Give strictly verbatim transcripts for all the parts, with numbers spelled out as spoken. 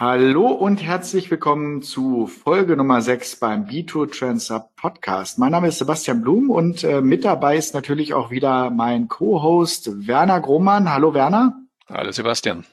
Hallo und herzlich willkommen zu Folge Nummer sechs beim B zwei Trends Up Podcast. Mein Name ist Sebastian Blum und äh, mit dabei ist natürlich auch wieder mein Co-Host Werner Grohmann. Hallo Werner. Hallo Sebastian.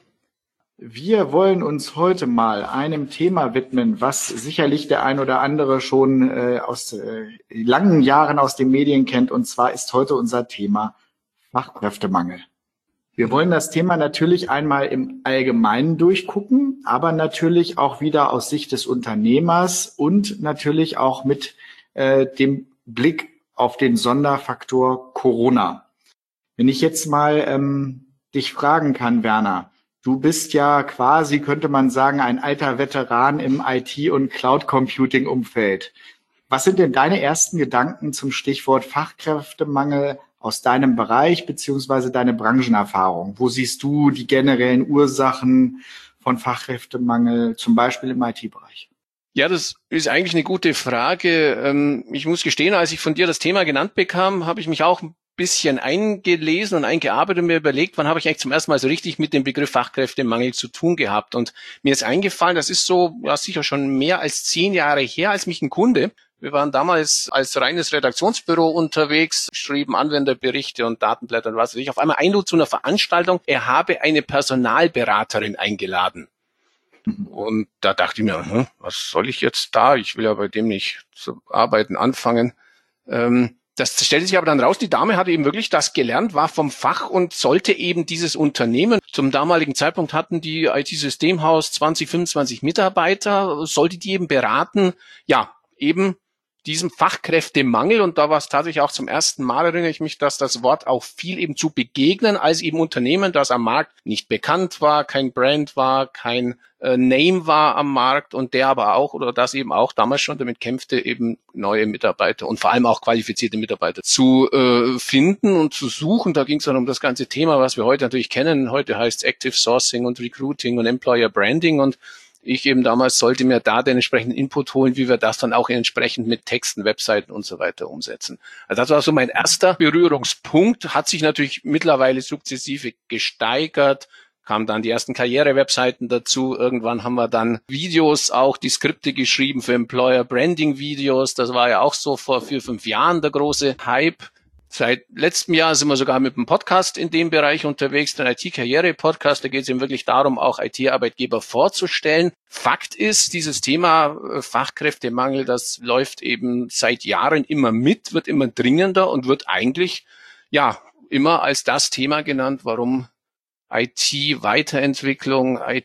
Wir wollen uns heute mal einem Thema widmen, was sicherlich der ein oder andere schon äh, aus äh, langen Jahren aus den Medien kennt. Und zwar ist heute unser Thema Fachkräftemangel. Wir wollen das Thema natürlich einmal im Allgemeinen durchgucken, aber natürlich auch wieder aus Sicht des Unternehmers und natürlich auch mit äh, dem Blick auf den Sonderfaktor Corona. Wenn ich jetzt mal ähm, dich fragen kann, Werner, du bist ja quasi, könnte man sagen, ein alter Veteran im I T- und Cloud-Computing-Umfeld. Was sind denn deine ersten Gedanken zum Stichwort Fachkräftemangel aus deinem Bereich beziehungsweise deine Branchenerfahrung? Wo siehst du die generellen Ursachen von Fachkräftemangel, zum Beispiel im I T-Bereich? Ja, das ist eigentlich eine gute Frage. Ich muss gestehen, als ich von dir das Thema genannt bekam, habe ich mich auch ein bisschen eingelesen und eingearbeitet und mir überlegt, wann habe ich eigentlich zum ersten Mal so richtig mit dem Begriff Fachkräftemangel zu tun gehabt. Und mir ist eingefallen, das ist so ja sicher schon mehr als zehn Jahre her, als mich ein Kunde, wir waren damals als reines Redaktionsbüro unterwegs, schrieben Anwenderberichte und Datenblätter und was weiß ich, auf einmal einlud zu einer Veranstaltung, er habe eine Personalberaterin eingeladen. Und da dachte ich mir, hm, was soll ich jetzt da? Ich will ja bei dem nicht zu arbeiten anfangen. Ähm, Das stellte sich aber dann raus, die Dame hatte eben wirklich das gelernt, war vom Fach und sollte eben dieses Unternehmen, zum damaligen Zeitpunkt hatten die I T-Systemhaus zwanzig, fünfundzwanzig Mitarbeiter, sollte die eben beraten, ja, eben diesem Fachkräftemangel. Und da war es tatsächlich auch zum ersten Mal, erinnere ich mich, dass das Wort auch viel eben zu begegnen, als eben Unternehmen, das am Markt nicht bekannt war, kein Brand war, kein äh, Name war am Markt und der aber auch, oder das eben auch damals schon damit kämpfte, eben neue Mitarbeiter und vor allem auch qualifizierte Mitarbeiter zu äh, finden und zu suchen. Da ging es dann um das ganze Thema, was wir heute natürlich kennen. Heute heißt es Active Sourcing und Recruiting und Employer Branding, und ich eben damals sollte mir da den entsprechenden Input holen, wie wir das dann auch entsprechend mit Texten, Webseiten und so weiter umsetzen. Also das war so mein erster Berührungspunkt, hat sich natürlich mittlerweile sukzessive gesteigert, kamen dann die ersten Karriere-Webseiten dazu. Irgendwann haben wir dann Videos, auch die Skripte geschrieben für Employer-Branding-Videos. Das war ja auch so vor vier, fünf Jahren der große Hype. Seit letztem Jahr sind wir sogar mit einem Podcast in dem Bereich unterwegs, den I T-Karriere-Podcast. Da geht es eben wirklich darum, auch I T-Arbeitgeber vorzustellen. Fakt ist, dieses Thema Fachkräftemangel, das läuft eben seit Jahren immer mit, wird immer dringender und wird eigentlich ja immer als das Thema genannt, warum I T-Weiterentwicklung, I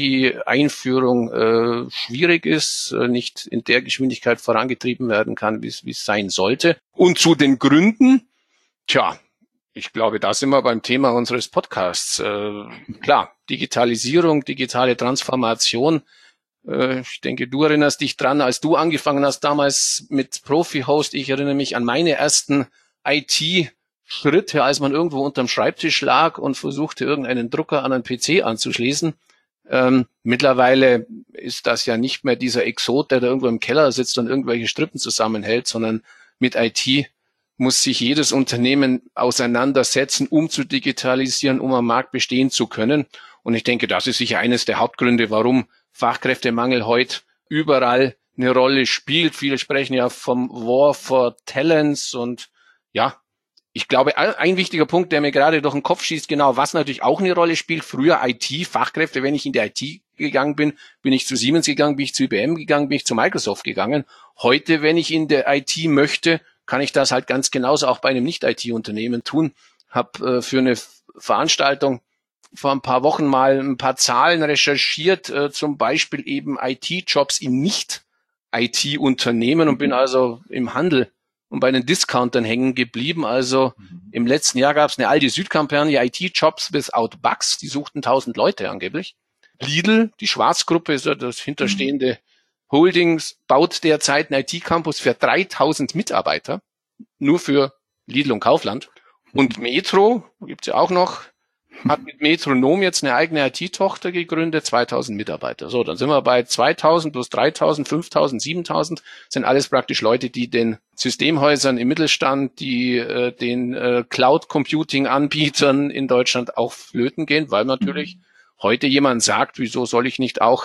T-Einführung äh, schwierig ist, äh, nicht in der Geschwindigkeit vorangetrieben werden kann, wie es wie es sein sollte. Und zu den Gründen, tja, ich glaube, da sind wir beim Thema unseres Podcasts. Äh, klar, Digitalisierung, digitale Transformation. Äh, ich denke, du erinnerst dich dran, als du angefangen hast damals mit Profi-Host. Ich erinnere mich an meine ersten I T Schritte, als man irgendwo unterm Schreibtisch lag und versuchte, irgendeinen Drucker an einen P C anzuschließen. Ähm, mittlerweile ist das ja nicht mehr dieser Exot, der da irgendwo im Keller sitzt und irgendwelche Strippen zusammenhält, sondern mit I T muss sich jedes Unternehmen auseinandersetzen, um zu digitalisieren, um am Markt bestehen zu können. Und ich denke, das ist sicher eines der Hauptgründe, warum Fachkräftemangel heute überall eine Rolle spielt. Viele sprechen ja vom War for Talents und ja, ich glaube, ein wichtiger Punkt, der mir gerade durch den Kopf schießt, genau, was natürlich auch eine Rolle spielt, früher I T-Fachkräfte, wenn ich in die I T gegangen bin, bin ich zu Siemens gegangen, bin ich zu I B M gegangen, bin ich zu Microsoft gegangen. Heute, wenn ich in der I T möchte, kann ich das halt ganz genauso auch bei einem Nicht-I T-Unternehmen tun. Hab äh, für eine Veranstaltung vor ein paar Wochen mal ein paar Zahlen recherchiert, äh, zum Beispiel eben I T-Jobs in Nicht-I T-Unternehmen und bin also im Handel und bei den Discountern hängen geblieben. Also mhm. im letzten Jahr gab es eine alte Südkampagne, I T-Jobs without Bugs, die suchten tausend Leute angeblich. Lidl, die Schwarzgruppe, ist ja das hinterstehende mhm. Holdings, baut derzeit einen I T-Campus für dreitausend Mitarbeiter, nur für Lidl und Kaufland. Und Metro, gibt's ja auch noch, hat mit Metronom jetzt eine eigene I T-Tochter gegründet, zweitausend Mitarbeiter. So, dann sind wir bei zweitausend plus dreitausend, fünftausend, siebentausend, sind alles praktisch Leute, die den Systemhäusern im Mittelstand, die äh, den äh, Cloud-Computing-Anbietern in Deutschland auch flöten gehen, weil natürlich mhm. heute jemand sagt, wieso soll ich nicht auch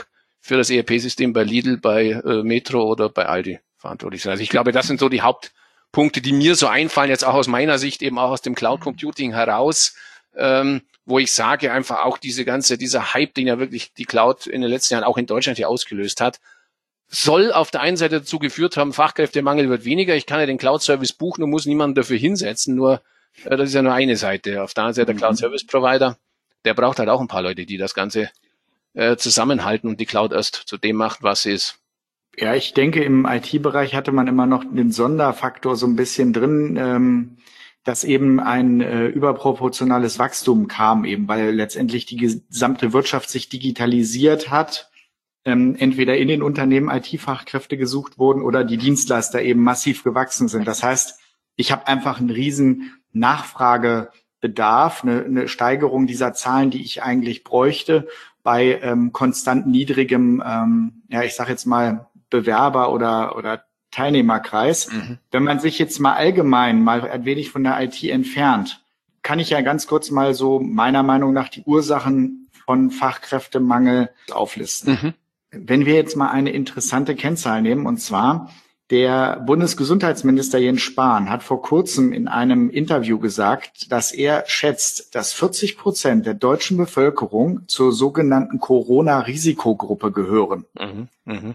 für das E R P-System bei Lidl, bei äh, Metro oder bei Aldi verantwortlich sind. Also ich glaube, das sind so die Hauptpunkte, die mir so einfallen, jetzt auch aus meiner Sicht, eben auch aus dem Cloud Computing heraus, ähm, wo ich sage, einfach auch diese ganze, dieser Hype, den ja wirklich die Cloud in den letzten Jahren auch in Deutschland hier ausgelöst hat, soll auf der einen Seite dazu geführt haben, Fachkräftemangel wird weniger, ich kann ja den Cloud-Service buchen und muss niemanden dafür hinsetzen, nur äh, das ist ja nur eine Seite. Auf der anderen Seite der Cloud-Service-Provider, der braucht halt auch ein paar Leute, die das Ganze äh, zusammenhalten und die Cloud erst zu dem macht, was sie ist. Ja, ich denke, im I T-Bereich hatte man immer noch den Sonderfaktor so ein bisschen drin, ähm, dass eben ein äh, überproportionales Wachstum kam, eben weil letztendlich die gesamte Wirtschaft sich digitalisiert hat, ähm, entweder in den Unternehmen I T-Fachkräfte gesucht wurden oder die Dienstleister eben massiv gewachsen sind. Das heißt, ich habe einfach einen riesen Nachfragebedarf, eine, eine Steigerung dieser Zahlen, die ich eigentlich bräuchte, bei ähm, konstant niedrigem, ähm, ja, ich sage jetzt mal Bewerber- oder oder Teilnehmerkreis. Mhm. Wenn man sich jetzt mal allgemein mal ein wenig von der I T entfernt, kann ich ja ganz kurz mal so meiner Meinung nach die Ursachen von Fachkräftemangel auflisten. Mhm. Wenn wir jetzt mal eine interessante Kennzahl nehmen, und zwar der Bundesgesundheitsminister Jens Spahn hat vor kurzem in einem Interview gesagt, dass er schätzt, dass vierzig Prozent der deutschen Bevölkerung zur sogenannten Corona-Risikogruppe gehören. Mhm. Mhm.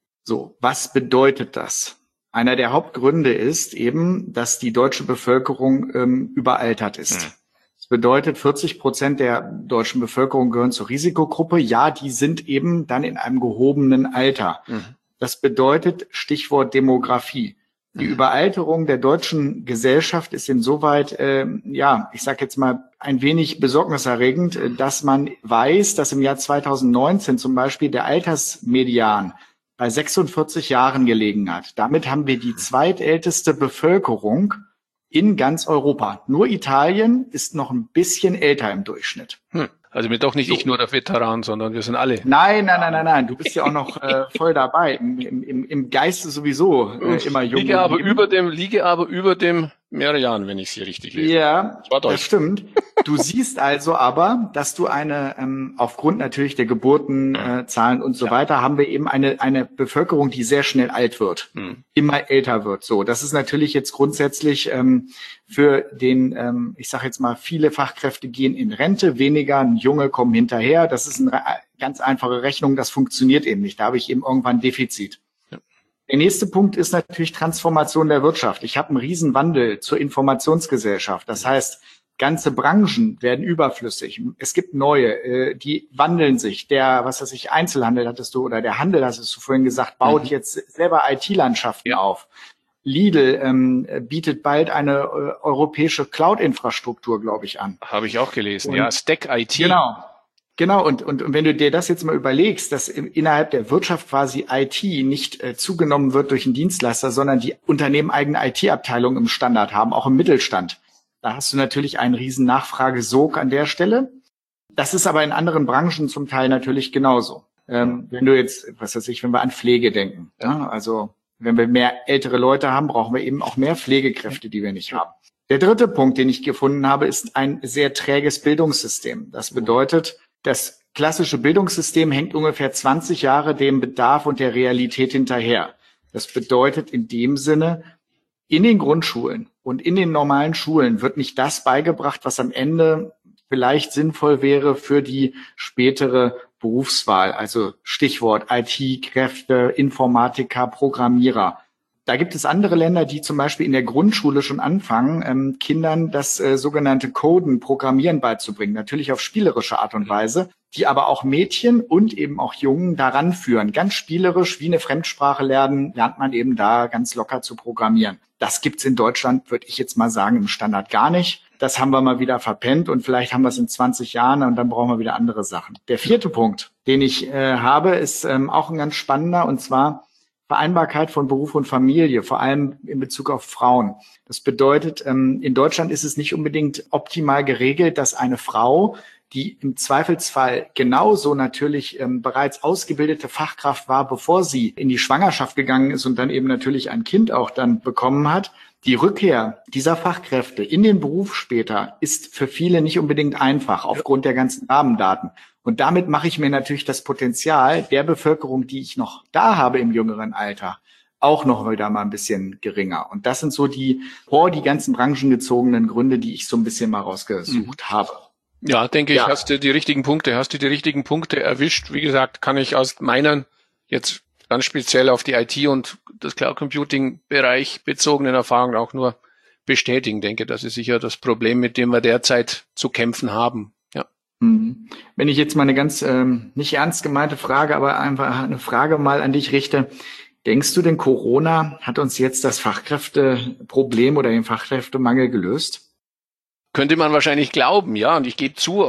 So, was bedeutet das? Einer der Hauptgründe ist eben, dass die deutsche Bevölkerung ähm, überaltert ist. Mhm. Das bedeutet, vierzig Prozent der deutschen Bevölkerung gehören zur Risikogruppe. Ja, die sind eben dann in einem gehobenen Alter. Mhm. Das bedeutet, Stichwort Demografie. Die mhm. Überalterung der deutschen Gesellschaft ist insoweit, äh, ja, ich sage jetzt mal, ein wenig besorgniserregend, äh, dass man weiß, dass im Jahr zweitausendneunzehn zum Beispiel der Altersmedian bei sechsundvierzig Jahren gelegen hat. Damit haben wir die zweitälteste Bevölkerung in ganz Europa. Nur Italien ist noch ein bisschen älter im Durchschnitt. Hm. Also bin doch nicht so. Ich nur der Veteran, sondern wir sind alle. Nein, nein, nein, nein, nein. Du bist ja auch noch äh, voll dabei. Im, im, im Geiste sowieso äh, immer jung. Liege aber über dem, liege aber über dem mehrere Jahren, wenn ich sie richtig lese. Ja, das stimmt. Du siehst also aber, dass du eine, ähm, aufgrund natürlich der Geburtenzahlen äh, und so ja. weiter, haben wir eben eine eine Bevölkerung, die sehr schnell alt wird, hm. immer älter wird. So, das ist natürlich jetzt grundsätzlich ähm, für den, ähm, ich sage jetzt mal, viele Fachkräfte gehen in Rente, weniger Junge kommen hinterher. Das ist eine ganz einfache Rechnung, das funktioniert eben nicht. Da habe ich eben irgendwann ein Defizit. Der nächste Punkt ist natürlich Transformation der Wirtschaft. Ich habe einen Riesenwandel zur Informationsgesellschaft. Das heißt, ganze Branchen werden überflüssig. Es gibt neue, die wandeln sich. Der, was weiß ich, Einzelhandel hattest du, oder der Handel, hast du vorhin gesagt, baut mhm. jetzt selber I T-Landschaften ja. auf. Lidl ähm, bietet bald eine äh, europäische Cloud-Infrastruktur, glaube ich, an. Habe ich auch gelesen, und, ja, Stack I T. Genau. Genau, und, und, und wenn du dir das jetzt mal überlegst, dass im, innerhalb der Wirtschaft quasi I T nicht äh, zugenommen wird durch einen Dienstleister, sondern die Unternehmen eigene I T-Abteilungen im Standard haben, auch im Mittelstand. Da hast du natürlich einen riesen Nachfragesog an der Stelle. Das ist aber in anderen Branchen zum Teil natürlich genauso. Ähm, wenn du jetzt, was weiß ich, wenn wir an Pflege denken, ja, also wenn wir mehr ältere Leute haben, brauchen wir eben auch mehr Pflegekräfte, die wir nicht haben. Der dritte Punkt, den ich gefunden habe, ist ein sehr träges Bildungssystem. Das bedeutet, das klassische Bildungssystem hängt ungefähr zwanzig Jahre dem Bedarf und der Realität hinterher. Das bedeutet in dem Sinne, in den Grundschulen und in den normalen Schulen wird nicht das beigebracht, was am Ende vielleicht sinnvoll wäre für die spätere Berufswahl. Also Stichwort I T-Kräfte, Informatiker, Programmierer. Da gibt es andere Länder, die zum Beispiel in der Grundschule schon anfangen, ähm, Kindern das äh, sogenannte Coden, Programmieren beizubringen. Natürlich auf spielerische Art und Weise, die aber auch Mädchen und eben auch Jungen daran führen. Ganz spielerisch, wie eine Fremdsprache lernen, lernt man eben da ganz locker zu programmieren. Das gibt's in Deutschland, würde ich jetzt mal sagen, im Standard gar nicht. Das haben wir mal wieder verpennt und vielleicht haben wir es in zwanzig Jahren und dann brauchen wir wieder andere Sachen. Der vierte Punkt, den ich äh, habe, ist ähm, auch ein ganz spannender, und zwar Vereinbarkeit von Beruf und Familie, vor allem in Bezug auf Frauen. Das bedeutet, in Deutschland ist es nicht unbedingt optimal geregelt, dass eine Frau, die im Zweifelsfall genauso natürlich bereits ausgebildete Fachkraft war, bevor sie in die Schwangerschaft gegangen ist und dann eben natürlich ein Kind auch dann bekommen hat, die Rückkehr dieser Fachkräfte in den Beruf später ist für viele nicht unbedingt einfach aufgrund der ganzen Rahmendaten. Und damit mache ich mir natürlich das Potenzial der Bevölkerung, die ich noch da habe im jüngeren Alter, auch noch wieder mal ein bisschen geringer. Und das sind so die vor die ganzen branchengezogenen Gründe, die ich so ein bisschen mal rausgesucht mhm. habe. Ja, denke ja. ich, hast du die richtigen Punkte, hast du die richtigen Punkte erwischt. Wie gesagt, kann ich aus meinen jetzt ganz speziell auf die I T und das Cloud Computing Bereich bezogenen Erfahrungen auch nur bestätigen. Denke, das ist sicher das Problem, mit dem wir derzeit zu kämpfen haben. Ja. Wenn ich jetzt mal eine ganz ähm, nicht ernst gemeinte Frage, aber einfach eine Frage mal an dich richte. Denkst du denn, Corona hat uns jetzt das Fachkräfteproblem oder den Fachkräftemangel gelöst? Könnte man wahrscheinlich glauben, ja. Und ich gebe zu,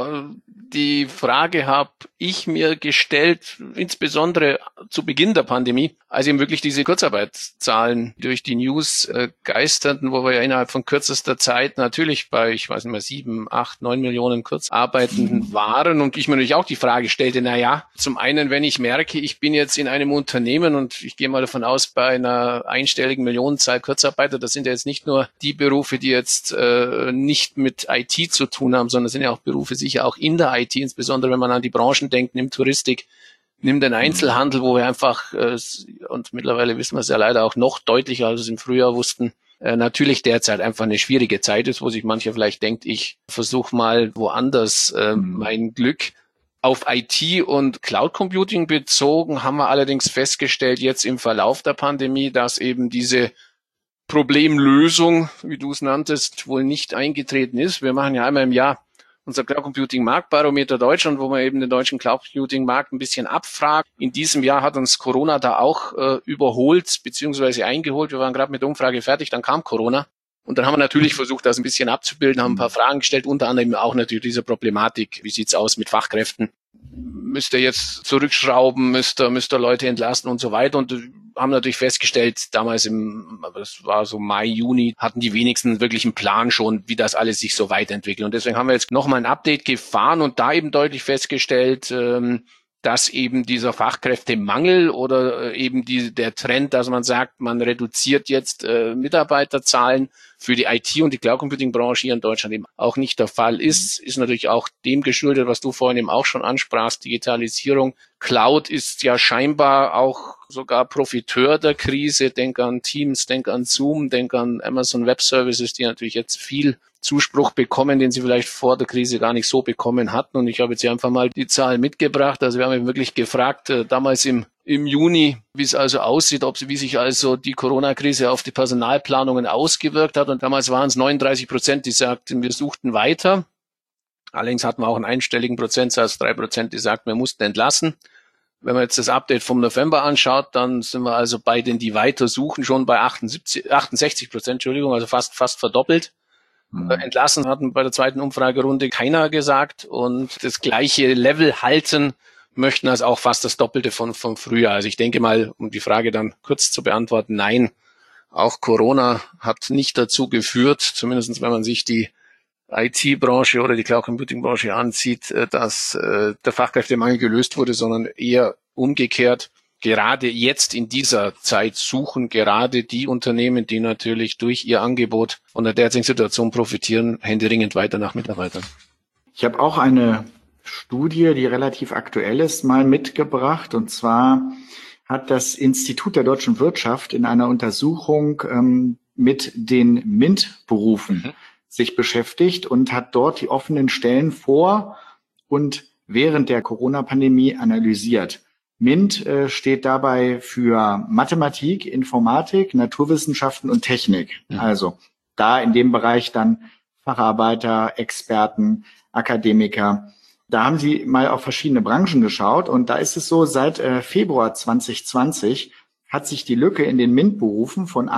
die Frage habe ich mir gestellt, insbesondere zu Beginn der Pandemie, als eben wirklich diese Kurzarbeitszahlen durch die News äh, geisterten, wo wir ja innerhalb von kürzester Zeit natürlich bei, ich weiß nicht mehr, sieben, acht, neun Millionen Kurzarbeitenden mhm. waren und ich mir natürlich auch die Frage stellte, na ja, zum einen, wenn ich merke, ich bin jetzt in einem Unternehmen und ich gehe mal davon aus, bei einer einstelligen Millionenzahl Kurzarbeiter, das sind ja jetzt nicht nur die Berufe, die jetzt äh, nicht mit I T zu tun haben, sondern sind ja auch Berufe sicher auch in der I T, insbesondere wenn man an die Branchen denkt, nimmt Touristik, nimm den Einzelhandel, wo wir einfach, äh, und mittlerweile wissen wir es ja leider auch noch deutlicher, als wir es im Frühjahr wussten, äh, natürlich derzeit einfach eine schwierige Zeit ist, wo sich mancher vielleicht denkt, ich versuche mal woanders äh, mhm. mein Glück. Auf I T und Cloud Computing bezogen haben wir allerdings festgestellt, jetzt im Verlauf der Pandemie, dass eben diese Problemlösung, wie du es nanntest, wohl nicht eingetreten ist. Wir machen ja einmal im Jahr unser Cloud Computing Marktbarometer Deutschland, wo man eben den deutschen Cloud Computing Markt ein bisschen abfragt. In diesem Jahr hat uns Corona da auch äh, überholt bzw. eingeholt. Wir waren gerade mit der Umfrage fertig, dann kam Corona. Und dann haben wir natürlich versucht, das ein bisschen abzubilden, haben ein paar Fragen gestellt, unter anderem auch natürlich diese Problematik. Wie sieht's aus mit Fachkräften? Müsst ihr jetzt zurückschrauben, müsst ihr, müsst ihr Leute entlassen und so weiter. Und haben natürlich festgestellt, damals im, das war so Mai, Juni, hatten die wenigsten wirklich einen Plan schon, wie das alles sich so weiterentwickelt. Und deswegen haben wir jetzt nochmal ein Update gefahren und da eben deutlich festgestellt, dass eben dieser Fachkräftemangel oder eben die, der Trend, dass man sagt, man reduziert jetzt äh, Mitarbeiterzahlen für die I T und die Cloud Computing Branche hier in Deutschland eben auch nicht der Fall ist, ist natürlich auch dem geschuldet, was du vorhin eben auch schon ansprachst, Digitalisierung. Cloud ist ja scheinbar auch sogar Profiteur der Krise. Denk an Teams, denk an Zoom, denk an Amazon Web Services, die natürlich jetzt viel Zuspruch bekommen, den sie vielleicht vor der Krise gar nicht so bekommen hatten. Und ich habe jetzt hier einfach mal die Zahlen mitgebracht. Also wir haben eben wirklich gefragt, äh, damals im im Juni, wie es also aussieht, ob wie sich also die Corona-Krise auf die Personalplanungen ausgewirkt hat. Und damals waren es neununddreißig Prozent, die sagten, wir suchten weiter. Allerdings hatten wir auch einen einstelligen Prozentsatz, drei Prozent, die sagten, wir mussten entlassen. Wenn man jetzt das Update vom November anschaut, dann sind wir also bei denen, die weiter suchen, schon bei achtundsiebzig, achtundsechzig Prozent, Entschuldigung, also fast fast verdoppelt. Mhm. Entlassen hatten bei der zweiten Umfragerunde keiner gesagt und das gleiche Level halten möchten also auch fast das Doppelte von vom Frühjahr. Also ich denke mal, um die Frage dann kurz zu beantworten, nein, auch Corona hat nicht dazu geführt, zumindest wenn man sich die I T-Branche oder die Cloud Computing-Branche ansieht, dass äh, der Fachkräftemangel gelöst wurde, sondern eher umgekehrt. Gerade jetzt in dieser Zeit suchen gerade die Unternehmen, die natürlich durch ihr Angebot von der derzeitigen Situation profitieren, händeringend weiter nach Mitarbeitern. Ich habe auch eine Studie, die relativ aktuell ist, mal mitgebracht. Und zwar hat das Institut der deutschen Wirtschaft in einer Untersuchung ähm, mit den MINT-Berufen mhm. sich beschäftigt und hat dort die offenen Stellen vor und während der Corona-Pandemie analysiert. MINT äh, steht dabei für Mathematik, Informatik, Naturwissenschaften und Technik. Mhm. Also da in dem Bereich dann Facharbeiter, Experten, Akademiker. Da haben sie mal auf verschiedene Branchen geschaut und da ist es so, seit äh, Februar zwanzig zwanzig hat sich die Lücke in den MINT-Berufen von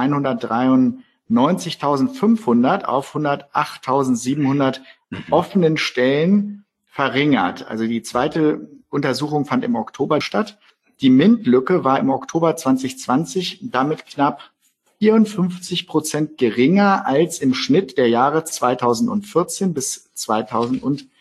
hundertdreiundneunzigtausendfünfhundert auf hundertachttausendsiebenhundert mhm. offenen Stellen verringert. Also die zweite Untersuchung fand im Oktober statt. Die MINT-Lücke war im Oktober zwanzig zwanzig damit knapp vierundfünfzig Prozent geringer als im Schnitt der Jahre zweitausendvierzehn bis zweitausendneunzehn.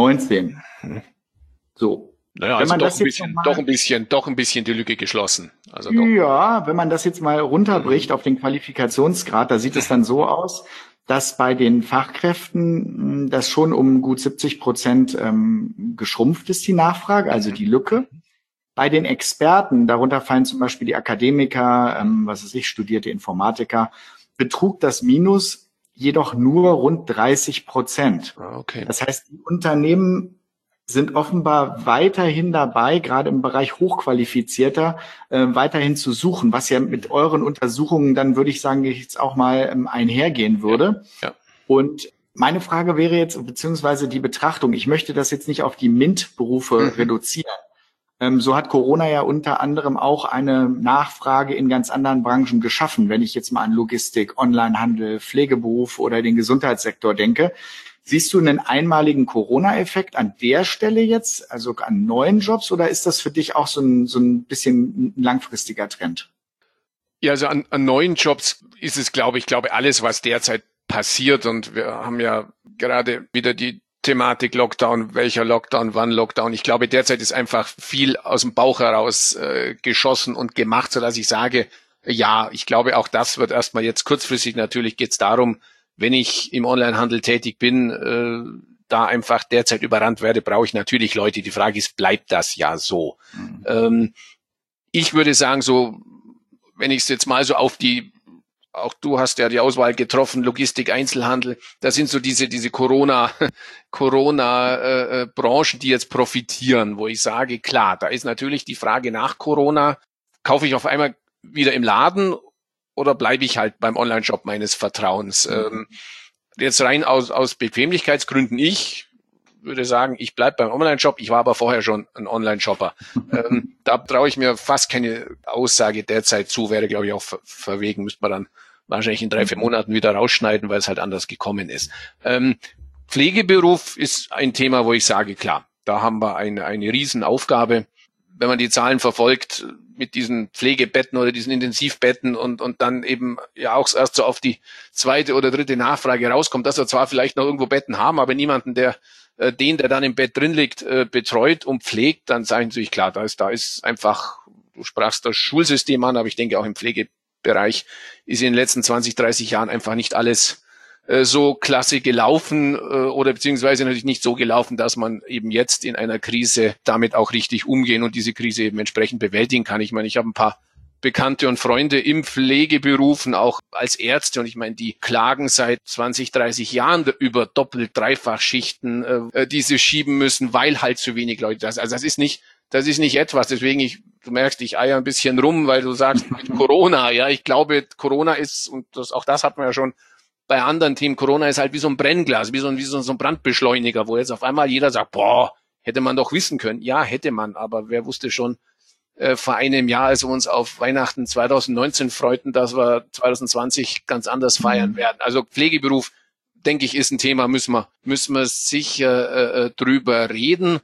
So. Naja, also doch, ein bisschen, mal, doch ein bisschen, doch ein bisschen die Lücke geschlossen. Also doch. Ja, wenn man das jetzt mal runterbricht auf den Qualifikationsgrad, da sieht es dann so aus. dass bei den Fachkräften das schon um gut siebzig Prozent ähm, geschrumpft ist, die Nachfrage, also die Lücke. Bei den Experten, darunter fallen zum Beispiel die Akademiker, ähm, was weiß ich, studierte Informatiker, betrug das Minus jedoch nur rund dreißig Prozent. Okay. Das heißt, die Unternehmen sind offenbar weiterhin dabei, gerade im Bereich Hochqualifizierter, äh, weiterhin zu suchen, was ja mit euren Untersuchungen dann, würde ich sagen, jetzt auch mal ähm, einhergehen würde. Ja. Ja. Und meine Frage wäre jetzt, beziehungsweise die Betrachtung, ich möchte das jetzt nicht auf die MINT-Berufe mhm. reduzieren. Ähm, so hat Corona ja unter anderem auch eine Nachfrage in ganz anderen Branchen geschaffen, wenn ich jetzt mal an Logistik, Onlinehandel, Pflegeberuf oder den Gesundheitssektor denke. Siehst du einen einmaligen Corona-Effekt an der Stelle jetzt, also an neuen Jobs, oder ist das für dich auch so ein, so ein bisschen ein langfristiger Trend? Ja, also an, an neuen Jobs ist es, glaube ich, glaube alles, was derzeit passiert. Und wir haben ja gerade wieder die Thematik Lockdown, welcher Lockdown, wann Lockdown. Ich glaube, derzeit ist einfach viel aus dem Bauch heraus äh, geschossen und gemacht, sodass ich sage, ja, ich glaube, auch das wird erstmal jetzt kurzfristig, natürlich geht es darum, wenn ich im Onlinehandel tätig bin, äh, da einfach derzeit überrannt werde, brauche ich natürlich Leute. Die Frage ist, bleibt das ja so? Mhm. Ähm, ich würde sagen, so, wenn ich es jetzt mal so auf die, auch du hast ja die Auswahl getroffen, Logistik, Einzelhandel, das sind so diese diese Corona Corona äh, Branchen, die jetzt profitieren, wo ich sage, klar, da ist natürlich die Frage nach Corona, kaufe ich auf einmal wieder im Laden oder bleibe ich halt beim Online-Shop meines Vertrauens? Mhm. Ähm, jetzt rein aus, aus Bequemlichkeitsgründen, ich würde sagen, ich bleibe beim Online-Shop. Ich war aber vorher schon ein Online-Shopper. ähm, da traue ich mir fast keine Aussage derzeit zu. Wäre, glaube ich, auch ver verwegen. Müsste man dann wahrscheinlich in drei, vier Monaten wieder rausschneiden, weil es halt anders gekommen ist. Ähm, Pflegeberuf ist ein Thema, wo ich sage, klar, da haben wir eine, eine Riesenaufgabe. Wenn man die Zahlen verfolgt mit diesen Pflegebetten oder diesen Intensivbetten und und dann eben ja auch erst so auf die zweite oder dritte Nachfrage rauskommt, dass wir zwar vielleicht noch irgendwo Betten haben, aber niemanden, der äh, den, der dann im Bett drin liegt, äh, betreut und pflegt, dann sagen sie, klar, da ist da ist einfach, du sprachst das Schulsystem an, aber ich denke auch im Pflegebereich ist in den letzten zwanzig, dreißig Jahren einfach nicht alles so klasse gelaufen äh, oder beziehungsweise natürlich nicht so gelaufen, dass man eben jetzt in einer Krise damit auch richtig umgehen und diese Krise eben entsprechend bewältigen kann. Ich meine, ich habe ein paar Bekannte und Freunde im Pflegeberufen, auch als Ärzte, und ich meine, die klagen seit zwanzig, dreißig Jahren über Doppel-, Dreifachschichten, äh, die sie schieben müssen, weil halt zu wenig Leute da sind. Also das ist nicht, das ist nicht etwas, deswegen ich, du merkst, ich eier ein bisschen rum, weil du sagst, mit Corona, ja, ich glaube, Corona ist, und das, auch das hat man ja schon bei anderen Themen, Corona ist halt wie so ein Brennglas, wie so ein, wie so ein Brandbeschleuniger, wo jetzt auf einmal jeder sagt, boah, hätte man doch wissen können. Ja, hätte man, aber wer wusste schon äh, vor einem Jahr, als wir uns auf Weihnachten zwanzig neunzehn freuten, dass wir zwanzig zwanzig ganz anders feiern werden. Also Pflegeberuf, denke ich, ist ein Thema, müssen wir, müssen wir sicher äh, drüber reden.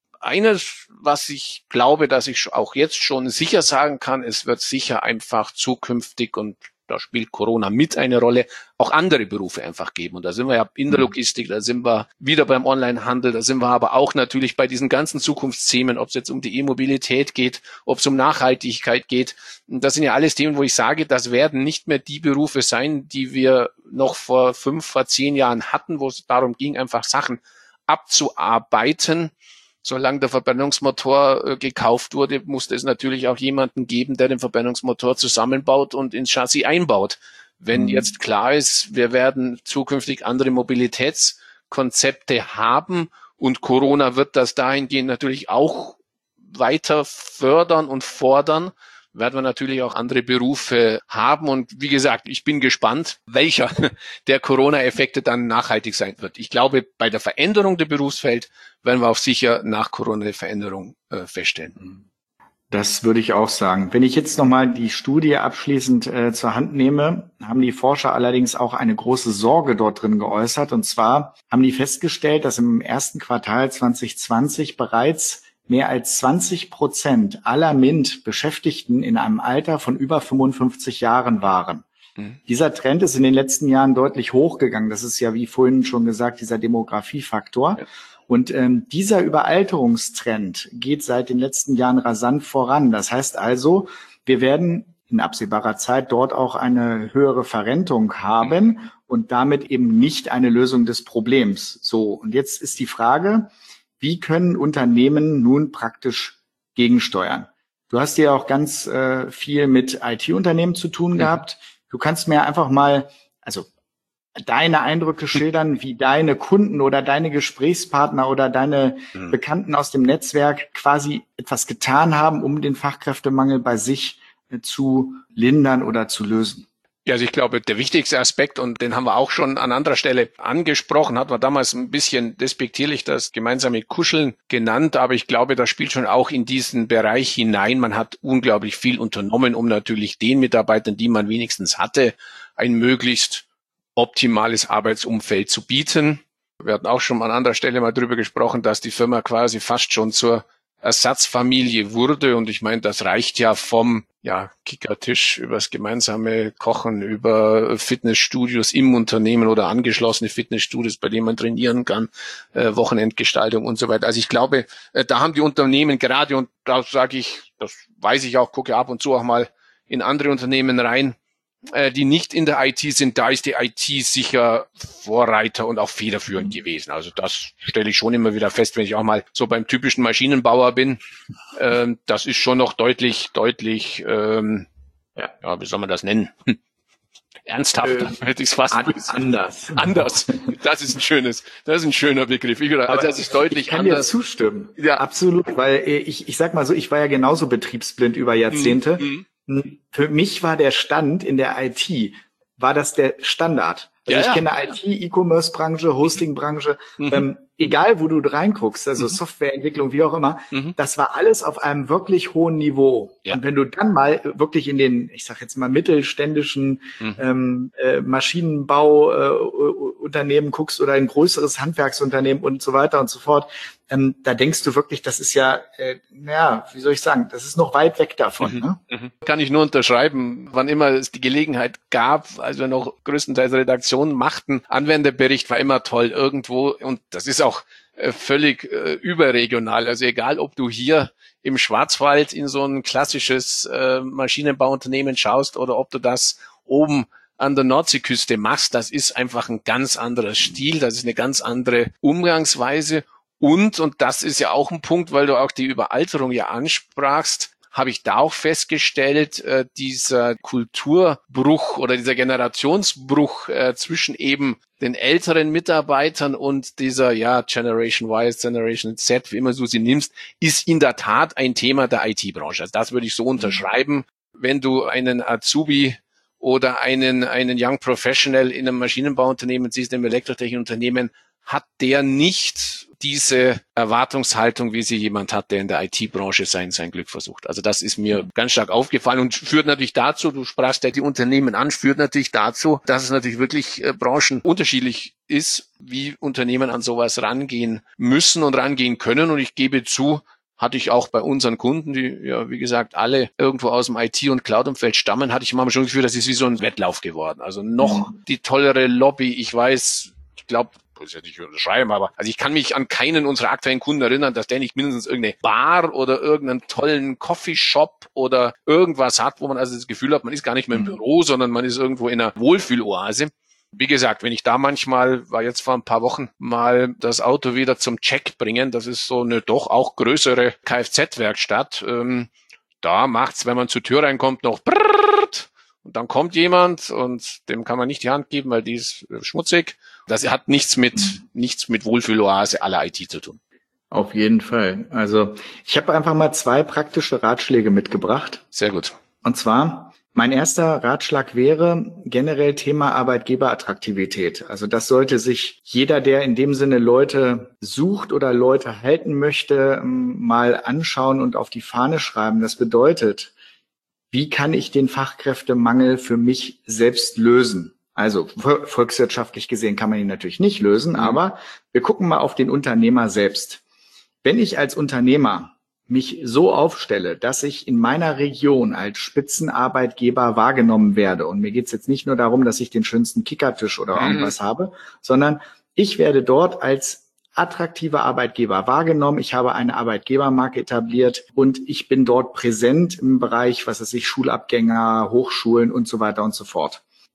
Eines, was ich glaube, dass ich auch jetzt schon sicher sagen kann, es wird sicher einfach zukünftig, und da spielt Corona mit eine Rolle, auch andere Berufe einfach geben. Und da sind wir ja in der Logistik, da sind wir wieder beim Onlinehandel, da sind wir aber auch natürlich bei diesen ganzen Zukunftsthemen, ob es jetzt um die E-Mobilität geht, ob es um Nachhaltigkeit geht. Und das sind ja alles Themen, wo ich sage, das werden nicht mehr die Berufe sein, die wir noch vor fünf, vor zehn Jahren hatten, wo es darum ging, einfach Sachen abzuarbeiten. Solange der Verbrennungsmotor äh, gekauft wurde, musste es natürlich auch jemanden geben, der den Verbrennungsmotor zusammenbaut und ins Chassis einbaut. Wenn mhm. jetzt klar ist, wir werden zukünftig andere Mobilitätskonzepte haben und Corona wird das dahingehend natürlich auch weiter fördern und fordern, werden wir natürlich auch andere Berufe haben. Und wie gesagt, ich bin gespannt, welcher der Corona-Effekte dann nachhaltig sein wird. Ich glaube, bei der Veränderung der Berufsfeld werden wir auch sicher nach Corona eine Veränderung äh, feststellen. Das würde ich auch sagen. Wenn ich jetzt nochmal die Studie abschließend äh, zur Hand nehme, haben die Forscher allerdings auch eine große Sorge dort drin geäußert. Und zwar haben die festgestellt, dass im ersten Quartal zwanzig zwanzig bereits mehr als zwanzig Prozent aller MINT-Beschäftigten in einem Alter von über fünfundfünfzig Jahren waren. Mhm. Dieser Trend ist in den letzten Jahren deutlich hochgegangen. Das ist ja, wie vorhin schon gesagt, dieser Demografiefaktor. Ja. Und ähm, dieser Überalterungstrend geht seit den letzten Jahren rasant voran. Das heißt also, wir werden in absehbarer Zeit dort auch eine höhere Verrentung haben. und damit eben nicht eine Lösung des Problems. So, und jetzt ist die Frage, wie können Unternehmen nun praktisch gegensteuern? Du hast ja auch ganz äh, viel mit I T-Unternehmen zu tun mhm. gehabt. Du kannst mir einfach mal, also deine Eindrücke schildern, wie deine Kunden oder deine Gesprächspartner oder deine mhm. Bekannten aus dem Netzwerk quasi etwas getan haben, um den Fachkräftemangel bei sich äh, zu lindern oder zu lösen. Ja, also ich glaube, der wichtigste Aspekt, und den haben wir auch schon an anderer Stelle angesprochen, hat man damals ein bisschen despektierlich das gemeinsame Kuscheln genannt, aber ich glaube, das spielt schon auch in diesen Bereich hinein. Man hat unglaublich viel unternommen, um natürlich den Mitarbeitern, die man wenigstens hatte, ein möglichst optimales Arbeitsumfeld zu bieten. Wir hatten auch schon an anderer Stelle mal drüber gesprochen, dass die Firma quasi fast schon zur Ersatzfamilie wurde, und ich meine, das reicht ja vom ja Kickertisch übers gemeinsame Kochen, über Fitnessstudios im Unternehmen oder angeschlossene Fitnessstudios, bei denen man trainieren kann, äh, Wochenendgestaltung und so weiter. Also ich glaube, äh, da haben die Unternehmen gerade, und da sage ich, das weiß ich auch, gucke ab und zu auch mal in andere Unternehmen rein, die nicht in der I T sind, da ist die I T sicher Vorreiter und auch federführend gewesen. Also das stelle ich schon immer wieder fest, wenn ich auch mal so beim typischen Maschinenbauer bin. Ähm, das ist schon noch deutlich, deutlich, ähm, ja, ja, wie soll man das nennen? Ernsthafter, äh, hätte ich es fast an, anders. Anders. Das ist ein schönes, das ist ein schöner Begriff. Ich, also das ist deutlich ich kann anders. dir zustimmen. Ja, absolut, weil ich, ich sag mal so, ich war ja genauso betriebsblind über Jahrzehnte. Mhm. Für mich war der Stand in der I T, war das der Standard. Also ja, ich ja. kenne I T, E-Commerce-Branche, Hosting-Branche, mhm. ähm, egal wo du reinguckst, also mhm. Softwareentwicklung, wie auch immer, mhm. das war alles auf einem wirklich hohen Niveau. Ja. Und wenn du dann mal wirklich in den, ich sag jetzt mal, mittelständischen mhm. ähm, äh, Maschinenbauunternehmen äh, guckst oder ein größeres Handwerksunternehmen und so weiter und so fort, ähm, da denkst du wirklich, das ist ja, äh, naja, wie soll ich sagen, das ist noch weit weg davon. Mhm. Ne? Mhm. Kann ich nur unterschreiben, wann immer es die Gelegenheit gab, als wir noch größtenteils Redaktionen machten, Anwenderbericht war immer toll irgendwo, und das ist auch äh, völlig äh, überregional. Also egal, ob du hier im Schwarzwald in so ein klassisches äh, Maschinenbauunternehmen schaust oder ob du das oben an der Nordseeküste machst, das ist einfach ein ganz anderer Stil, das ist eine ganz andere Umgangsweise. Und, und das ist ja auch ein Punkt, weil du auch die Überalterung ja ansprachst, habe ich da auch festgestellt, äh, dieser Kulturbruch oder dieser Generationsbruch äh, zwischen eben den älteren Mitarbeitern und dieser ja Generation Y, Generation Z, wie immer du sie nimmst, ist in der Tat ein Thema der I T-Branche. Also das würde ich so unterschreiben. Wenn du einen Azubi oder einen einen Young Professional in einem Maschinenbauunternehmen siehst, in einem Elektrotechnikunternehmen, hat der nicht diese Erwartungshaltung, wie sie jemand hat, der in der I T-Branche sein, sein Glück versucht. Also das ist mir ganz stark aufgefallen und führt natürlich dazu, du sprachst ja die Unternehmen an, führt natürlich dazu, dass es natürlich wirklich äh, Branchen unterschiedlich ist, wie Unternehmen an sowas rangehen müssen und rangehen können. Und ich gebe zu, hatte ich auch bei unseren Kunden, die ja, wie gesagt, alle irgendwo aus dem I T- und Cloud-Umfeld stammen, hatte ich manchmal schon das Gefühl, das ist wie so ein Wettlauf geworden. Also noch mhm. die tollere Lobby, ich weiß, ich glaube, das ja nicht unterschreiben, aber also ich kann mich an keinen unserer aktuellen Kunden erinnern, dass der nicht mindestens irgendeine Bar oder irgendeinen tollen Coffeeshop oder irgendwas hat, wo man also das Gefühl hat, man ist gar nicht mehr im Büro, sondern man ist irgendwo in einer Wohlfühloase. Wie gesagt, wenn ich da manchmal, war jetzt vor ein paar Wochen, mal das Auto wieder zum Check bringen, das ist so eine doch auch größere Kfz-Werkstatt, ähm, da macht's, wenn man zur Tür reinkommt, noch brrrt, und dann kommt jemand und dem kann man nicht die Hand geben, weil die ist schmutzig. Das hat nichts mit mhm. nichts mit Wohlfühloase aller I T zu tun. Auf jeden Fall. Also ich habe einfach mal zwei praktische Ratschläge mitgebracht. Sehr gut. Und zwar, mein erster Ratschlag wäre generell Thema Arbeitgeberattraktivität. Also das sollte sich jeder, der in dem Sinne Leute sucht oder Leute halten möchte, mal anschauen und auf die Fahne schreiben. Das bedeutet, wie kann ich den Fachkräftemangel für mich selbst lösen? Also volkswirtschaftlich gesehen kann man ihn natürlich nicht lösen, mhm. aber wir gucken mal auf den Unternehmer selbst. Wenn ich als Unternehmer mich so aufstelle, dass ich in meiner Region als Spitzenarbeitgeber wahrgenommen werde, und mir geht es jetzt nicht nur darum, dass ich den schönsten Kickertisch oder mhm. irgendwas habe, sondern ich werde dort als attraktiver Arbeitgeber wahrgenommen. Ich habe eine Arbeitgebermarke etabliert und ich bin dort präsent im Bereich, was weiß ich, Schulabgänger, Hochschulen und so weiter und so fort.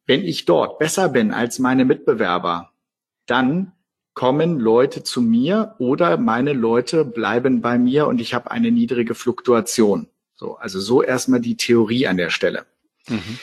Wenn ich dort besser bin als meine Mitbewerber, dann kommen Leute zu mir oder meine Leute bleiben bei mir und ich habe eine niedrige Fluktuation. So, also so erstmal die Theorie an der Stelle. Mhm.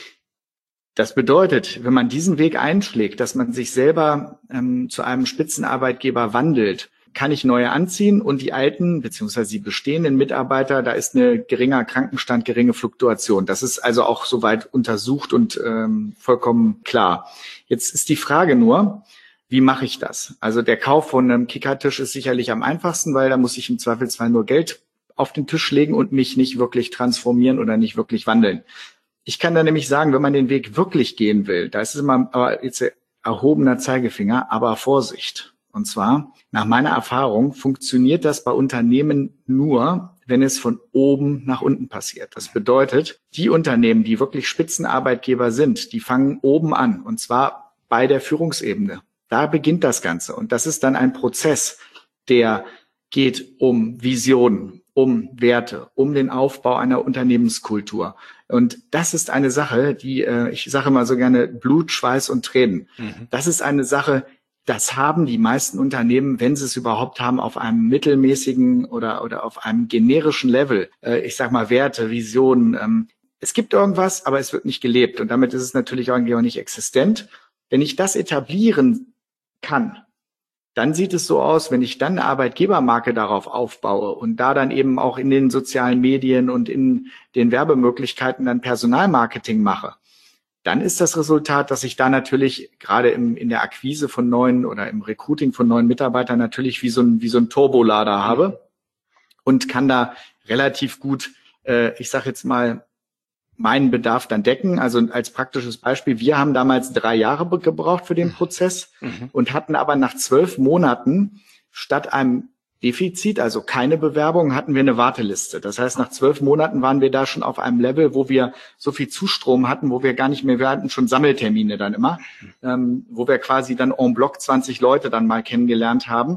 Das bedeutet, wenn man diesen Weg einschlägt, dass man sich selber ähm, zu einem Spitzenarbeitgeber wandelt, kann ich neue anziehen und die alten beziehungsweise die bestehenden Mitarbeiter, da ist eine geringer Krankenstand, geringe Fluktuation. Das ist also auch soweit untersucht und ähm, vollkommen klar. Jetzt ist die Frage nur, wie mache ich das? Also der Kauf von einem Kickertisch ist sicherlich am einfachsten, weil da muss ich im Zweifelsfall nur Geld auf den Tisch legen und mich nicht wirklich transformieren oder nicht wirklich wandeln. Ich kann da nämlich sagen, wenn man den Weg wirklich gehen will, da ist es immer aber jetzt erhobener Zeigefinger, aber Vorsicht. Und zwar, nach meiner Erfahrung, funktioniert das bei Unternehmen nur, wenn es von oben nach unten passiert. Das bedeutet, die Unternehmen, die wirklich Spitzenarbeitgeber sind, die fangen oben an, und zwar bei der Führungsebene. Da beginnt das Ganze. Und das ist dann ein Prozess, der geht um Visionen, um Werte, um den Aufbau einer Unternehmenskultur. Und das ist eine Sache, die, äh, ich sage immer so gerne, Blut, Schweiß und Tränen. Mhm. Das ist eine Sache, das haben die meisten Unternehmen, wenn sie es überhaupt haben, auf einem mittelmäßigen oder, oder auf einem generischen Level. Äh, ich sage mal Werte, Visionen. Ähm, es gibt irgendwas, aber es wird nicht gelebt. Und damit ist es natürlich irgendwie auch nicht existent. Wenn ich das etablieren kann, dann sieht es so aus, wenn ich dann eine Arbeitgebermarke darauf aufbaue und da dann eben auch in den sozialen Medien und in den Werbemöglichkeiten dann Personalmarketing mache, dann ist das Resultat, dass ich da natürlich gerade im, in der Akquise von neuen oder im Recruiting von neuen Mitarbeitern natürlich wie so ein, wie so ein Turbolader habe und kann da relativ gut, äh, ich sage jetzt mal, meinen Bedarf dann decken. Also als praktisches Beispiel, wir haben damals drei Jahre gebraucht für den Prozess mhm. und hatten aber nach zwölf Monaten statt einem Defizit, also keine Bewerbung, hatten wir eine Warteliste. Das heißt, nach zwölf Monaten waren wir da schon auf einem Level, wo wir so viel Zustrom hatten, wo wir gar nicht mehr, wir hatten schon Sammeltermine dann immer, ähm, wo wir quasi dann en bloc zwanzig Leute dann mal kennengelernt haben.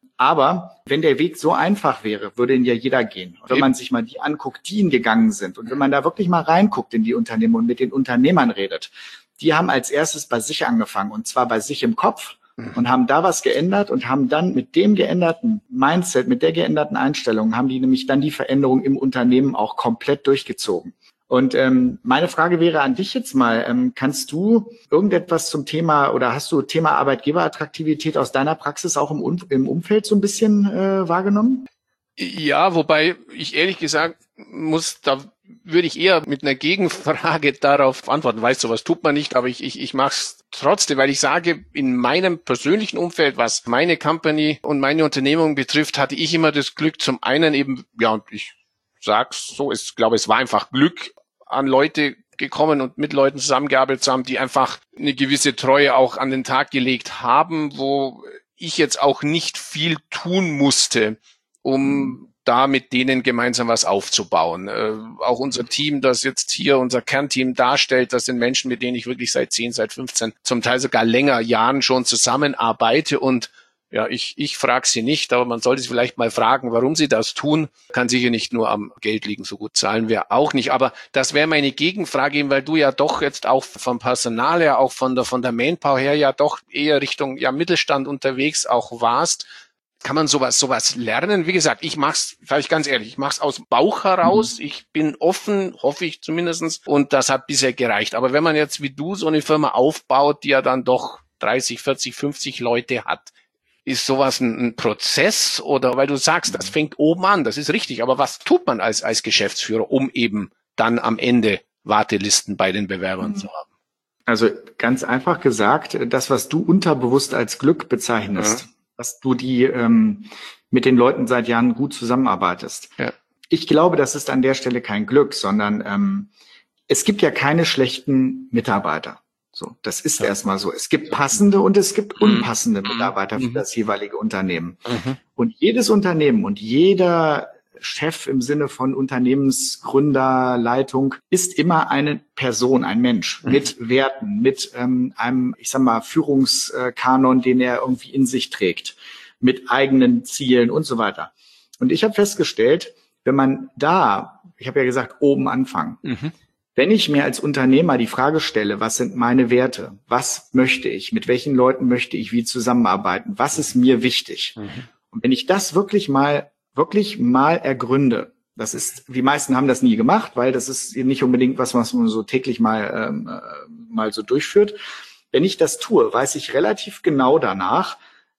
Aber wenn der Weg so einfach wäre, würde ihn ja jeder gehen. Und wenn man sich mal die anguckt, die ihn gegangen sind und wenn man da wirklich mal reinguckt in die Unternehmen und mit den Unternehmern redet, die haben als erstes bei sich angefangen und zwar bei sich im Kopf und haben da was geändert und haben dann mit dem geänderten Mindset, mit der geänderten Einstellung, haben die nämlich dann die Veränderung im Unternehmen auch komplett durchgezogen. Und ähm, meine Frage wäre an dich jetzt mal, ähm, kannst du irgendetwas zum Thema oder hast du Thema Arbeitgeberattraktivität aus deiner Praxis auch im, im Umfeld so ein bisschen äh, wahrgenommen? Ja, wobei ich ehrlich gesagt muss, da würde ich eher mit einer Gegenfrage darauf antworten. Weißt du, was tut man nicht, aber ich, ich, ich mache es trotzdem, weil ich sage, in meinem persönlichen Umfeld, was meine Company und meine Unternehmung betrifft, hatte ich immer das Glück, zum einen eben, ja, und ich sag's so, ich glaube, es war einfach Glück, an Leute gekommen und mit Leuten zusammengearbeitet zu haben, die einfach eine gewisse Treue auch an den Tag gelegt haben, wo ich jetzt auch nicht viel tun musste, um da mit denen gemeinsam was aufzubauen. Äh, auch unser Team, das jetzt hier unser Kernteam darstellt, das sind Menschen, mit denen ich wirklich seit zehn, seit fünfzehn, zum Teil sogar länger Jahren schon zusammenarbeite und ja, ich, ich frage sie nicht, aber man sollte sie vielleicht mal fragen, warum sie das tun. Kann sicher nicht nur am Geld liegen, so gut zahlen wir auch nicht. Aber das wäre meine Gegenfrage, weil du ja doch jetzt auch vom Personal her, auch von der, von der Manpower her ja doch eher Richtung ja Mittelstand unterwegs auch warst. Kann man sowas, sowas lernen? Wie gesagt, ich mach's, sage ich ganz ehrlich, ich mach's aus Bauch heraus. Mhm. Ich bin offen, hoffe ich zumindestens, und das hat bisher gereicht. Aber wenn man jetzt wie du so eine Firma aufbaut, die ja dann doch dreißig, vierzig, fünfzig Leute hat, ist sowas ein, ein Prozess oder, weil du sagst, das fängt oben an, das ist richtig, aber was tut man als, als Geschäftsführer, um eben dann am Ende Wartelisten bei den Bewerbern mhm. zu haben? Also ganz einfach gesagt, das, was du unterbewusst als Glück bezeichnest, ja. dass du die ähm, mit den Leuten seit Jahren gut zusammenarbeitest. Ja. Ich glaube, das ist an der Stelle kein Glück, sondern ähm, es gibt ja keine schlechten Mitarbeiter. So, das ist ja. erstmal so. Es gibt passende und es gibt unpassende Mitarbeiter mhm. für das jeweilige Unternehmen. Mhm. Und jedes Unternehmen und jeder Chef im Sinne von Unternehmensgründer, Leitung ist immer eine Person, ein Mensch mhm. mit Werten, mit ähm, einem, ich sag mal, Führungskanon, den er irgendwie in sich trägt, mit eigenen Zielen und so weiter. Und ich habe festgestellt, wenn man da, ich habe ja gesagt, oben anfangen, mhm. Wenn ich mir als Unternehmer die Frage stelle, was sind meine Werte? Was möchte ich? Mit welchen Leuten möchte ich wie zusammenarbeiten? Was ist mir wichtig? Mhm. Und wenn ich das wirklich mal, wirklich mal ergründe, das ist, die meisten haben das nie gemacht, weil das ist nicht unbedingt was, was man so täglich mal, ähm, mal so durchführt. Wenn ich das tue, weiß ich relativ genau danach,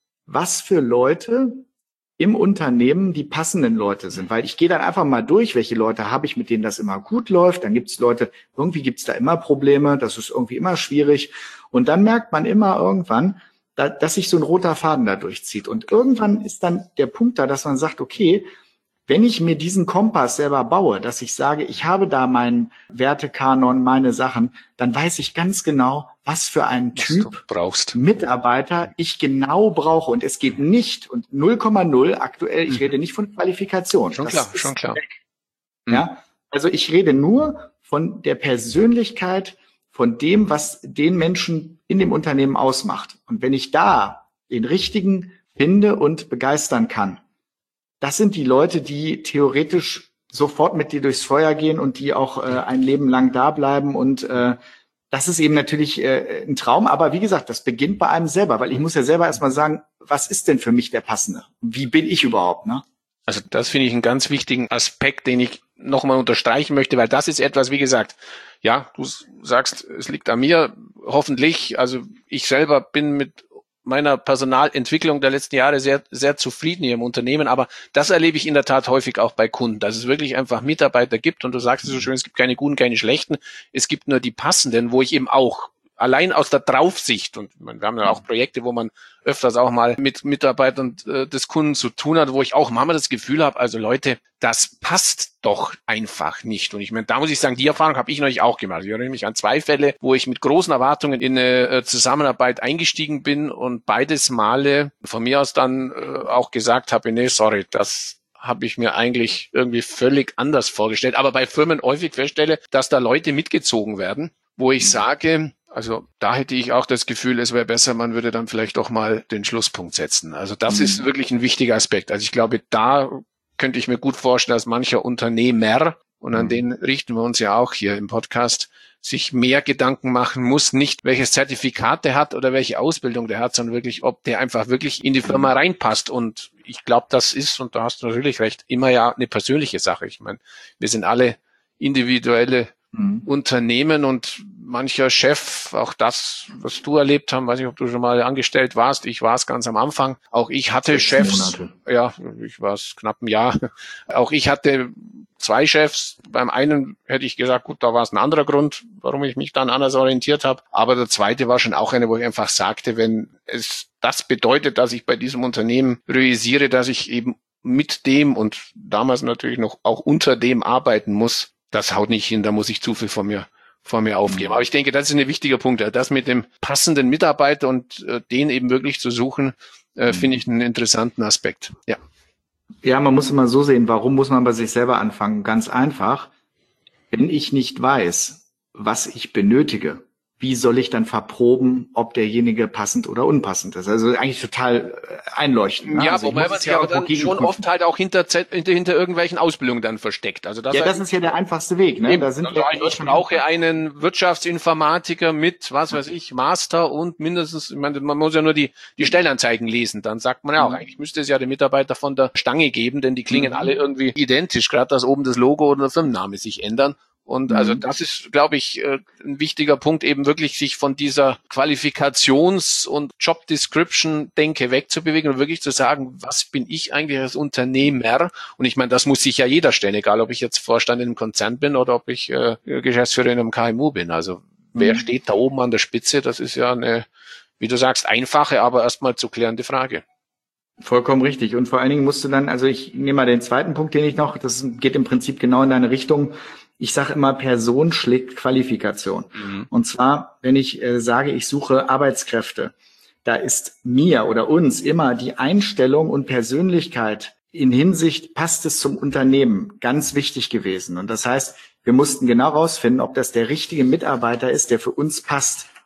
was für Leute im Unternehmen die passenden Leute sind. Weil ich gehe dann einfach mal durch, welche Leute habe ich, mit denen das immer gut läuft. Dann gibt es Leute, irgendwie gibt es da immer Probleme, das ist irgendwie immer schwierig. Und dann merkt man immer irgendwann, da, dass sich so ein roter Faden da durchzieht. Und irgendwann ist dann der Punkt da, dass man sagt, okay, wenn ich mir diesen Kompass selber baue, dass ich sage, ich habe da meinen Wertekanon, meine Sachen, dann weiß ich ganz genau, was für einen Typ Mitarbeiter ich genau brauche. Und es geht nicht, und null Komma null aktuell, ich rede nicht von Qualifikation. Schon klar, schon klar. Mhm. Ja, also ich rede nur von der Persönlichkeit, von dem, was den Menschen in dem Unternehmen ausmacht. Und wenn ich da den richtigen finde und begeistern kann, das sind die Leute, die theoretisch sofort mit dir durchs Feuer gehen und die auch äh, ein Leben lang da bleiben. Und äh, das ist eben natürlich äh, ein Traum. Aber wie gesagt, das beginnt bei einem selber, weil ich muss ja selber erstmal sagen, was ist denn für mich der Passende? Wie bin ich überhaupt, ne? Also das finde ich einen ganz wichtigen Aspekt, den ich nochmal unterstreichen möchte, weil das ist etwas, wie gesagt, ja, du sagst, es liegt an mir, hoffentlich. Also ich selber bin mit meiner Personalentwicklung der letzten Jahre sehr, sehr zufrieden hier im Unternehmen. Aber das erlebe ich in der Tat häufig auch bei Kunden, dass es wirklich einfach Mitarbeiter gibt. Und du sagst es so schön, es gibt keine guten, keine schlechten. Es gibt nur die passenden, wo ich eben auch allein aus der Draufsicht, und wir haben ja auch Projekte, wo man öfters auch mal mit Mitarbeitern äh, des Kunden zu tun hat, wo ich auch manchmal das Gefühl habe, also Leute, das passt doch einfach nicht. Und ich meine, da muss ich sagen, die Erfahrung habe ich natürlich auch gemacht. Ich erinnere mich an zwei Fälle, wo ich mit großen Erwartungen in eine äh, Zusammenarbeit eingestiegen bin und beides Male von mir aus dann äh, auch gesagt habe, nee, sorry, das habe ich mir eigentlich irgendwie völlig anders vorgestellt. Aber bei Firmen häufig feststelle, dass da Leute mitgezogen werden, wo ich sage, also da hätte ich auch das Gefühl, es wäre besser, man würde dann vielleicht doch mal den Schlusspunkt setzen. Also das mhm. ist wirklich ein wichtiger Aspekt. Also ich glaube, da könnte ich mir gut vorstellen, dass mancher Unternehmer, und an mhm. den richten wir uns ja auch hier im Podcast, sich mehr Gedanken machen muss, nicht welches Zertifikat der hat oder welche Ausbildung der hat, sondern wirklich, ob der einfach wirklich in die Firma reinpasst. Und ich glaube, das ist, und da hast du natürlich recht, immer ja eine persönliche Sache. Ich meine, wir sind alle individuelle Mhm. Unternehmen, und mancher Chef, auch das, was du erlebt hast, weiß nicht, ob du schon mal angestellt warst, ich war es ganz am Anfang, auch ich hatte Chefs, Monate. ja, ich war es knapp ein Jahr, auch ich hatte zwei Chefs, beim einen hätte ich gesagt, gut, da war es ein anderer Grund, warum ich mich dann anders orientiert habe, aber der zweite war schon auch eine, wo ich einfach sagte, wenn es das bedeutet, dass ich bei diesem Unternehmen realisiere, dass ich eben mit dem und damals natürlich noch auch unter dem arbeiten muss, das haut nicht hin, da muss ich zu viel von mir, von mir aufgeben. Aber ich denke, das ist ein wichtiger Punkt. Das mit dem passenden Mitarbeiter und äh, den eben wirklich zu suchen, äh, finde ich einen interessanten Aspekt. Ja. Ja, man muss immer so sehen, warum muss man bei sich selber anfangen? Ganz einfach. Wenn ich nicht weiß, was ich benötige, wie soll ich dann verproben, ob derjenige passend oder unpassend ist? Also eigentlich total einleuchtend. Ne? Ja, also wobei man sich aber dann schon oft halt auch hinter, hinter, hinter irgendwelchen Ausbildungen dann versteckt. Also das ja, das halt, ist ja der einfachste Weg. Ne? Eben, da sind also wir ich brauche einen Wirtschaftsinformatiker mit, was weiß ich, Master und mindestens, ich meine, man muss ja nur die, die Stellenanzeigen lesen. Dann sagt man ja auch, mhm. eigentlich müsste es ja den Mitarbeiter von der Stange geben, denn die klingen mhm. alle irgendwie identisch, gerade dass oben das Logo oder der Firmenname sich ändern. Und also das ist, glaube ich, ein wichtiger Punkt, eben wirklich sich von dieser Qualifikations- und Job-Description-Denke wegzubewegen und wirklich zu sagen, was bin ich eigentlich als Unternehmer? Und ich meine, das muss sich ja jeder stellen, egal ob ich jetzt Vorstand in einem Konzern bin oder ob ich äh, Geschäftsführer in einem K M U bin. Also mhm. wer steht da oben an der Spitze? Das ist ja eine, wie du sagst, einfache, aber erstmal zu klärende Frage. Vollkommen richtig. Und vor allen Dingen musst du dann, also ich nehme mal den zweiten Punkt, den ich noch, das geht im Prinzip genau in deine Richtung. Ich sage immer, Person schlägt Qualifikation. Mhm. Und zwar, wenn ich äh, sage, ich suche Arbeitskräfte, da ist mir oder uns immer die Einstellung und Persönlichkeit in Hinsicht, passt es zum Unternehmen, ganz wichtig gewesen. Und das heißt, wir mussten genau rausfinden, ob das der richtige Mitarbeiter ist, der für uns passt.